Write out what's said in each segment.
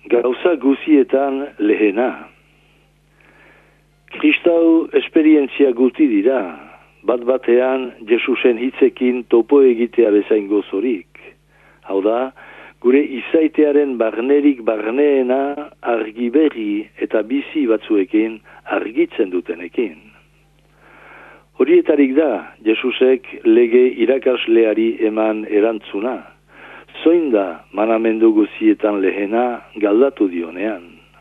Gauza guzietan lehena. Kristau esperientzia guti dira, bat-batean Jesusen hitzekin topo egitea bezain gozorik. Hau da, gure izaitearen barnerik barneena argi berri eta bizi batzuekin argitzen dutenekin. Horietarik da, Jesusek lege irakasleari eman erantzuna. Zoin da manamendu guzietan lehena galdatu dionean.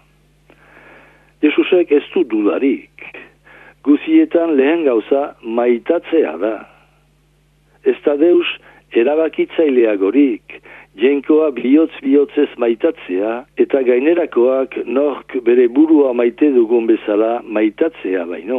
Jesusek ez du dudarik. Guzietan lehen gauza maitatzea da. Ez da Deus erabakitzaileagorik, jenkoa bihotz-bihotzez maitatzea eta gainerakoak nork bere burua maite dugun bezala maitatzea baino.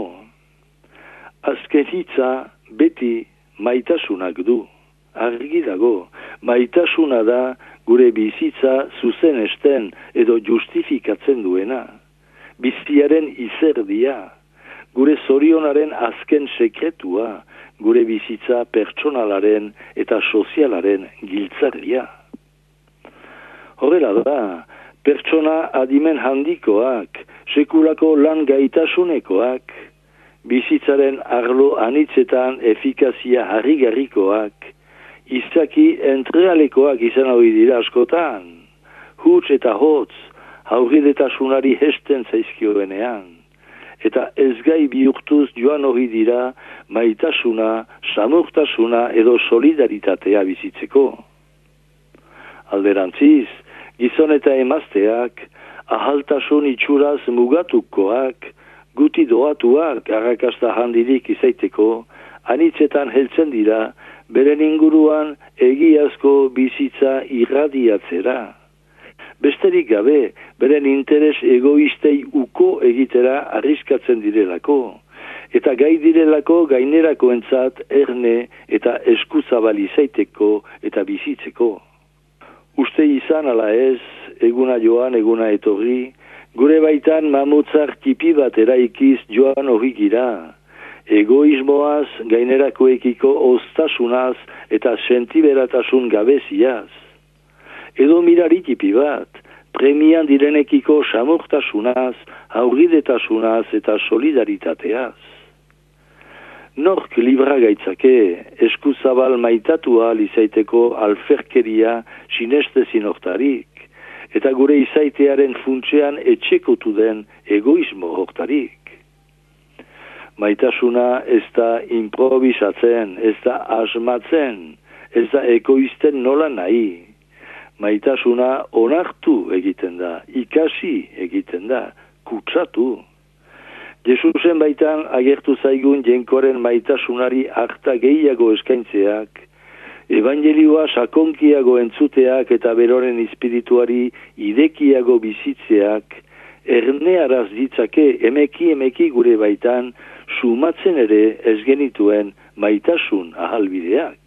Azken hitza beti maitasunak du. Argi dago, maitasuna da gure bizitza zuzenesten edo justifikatzen duena. Biziaren izerdia, gure zorionaren azken sekretua, gure bizitza pertsonalaren eta sozialaren giltzarria. Horrela da, pertsona adimen handikoak, sekulako lan gaitasunekoak, bizitzaren arlo anitzetan efikazia harrigarrikoak, izaki entrealekoak izan hori dira askotan, huts eta hotz, haurridetasunari hesten zaizkioenean, eta ezgai bihurtuz joan hori dira maitasuna, samurtasuna edo solidaritatea bizitzeko. Alderantziz, gizon eta emazteak, ahaltasun itxuraz mugatukoak, guti doatuak arrakasta handirik izaiteko, anitzetan heltzen dira, beren inguruan egiazko bizitza irradiatzera. Besterik gabe, beren interes egoistei uko egitera arriskatzen direlako, eta gai direlako gainerakoentzat erne eta eskuzabal izaiteko eta bizitzeko. Uste izan ala ez, eguna joan, eguna etorri, gure baitan mamutzar tipi bat eraikiz joan hori gira, egoismoaz, gainerakoekiko oztasunaz eta sentiberatasun gabeziaz. Edo miraritipi bat, premian direnekiko samurtasunaz, haurridetasunaz eta solidaritateaz. Nork libra gaitzake, eskuzabal maitatua lizaiteko alferkeria sinestezin hortarik, eta gure izaitearen funtsean etxekotu den egoismo hortarik. Maitasuna ez da improvisatzen, ez da asmatzen, ez da ekoizten nola nahi. Maitasuna onartu egiten da, ikasi egiten da, kutsatu. Jesusen baitan agertu zaigun jenkoaren maitasunari harta gehiago eskaintzeak, evangelioa sakonkiago entzuteak eta beroren espirituari idekiago bizitzeak, ernearaz ditzake emeki gure baitan sumatzen ere ez genituen maitasun ahalbideak.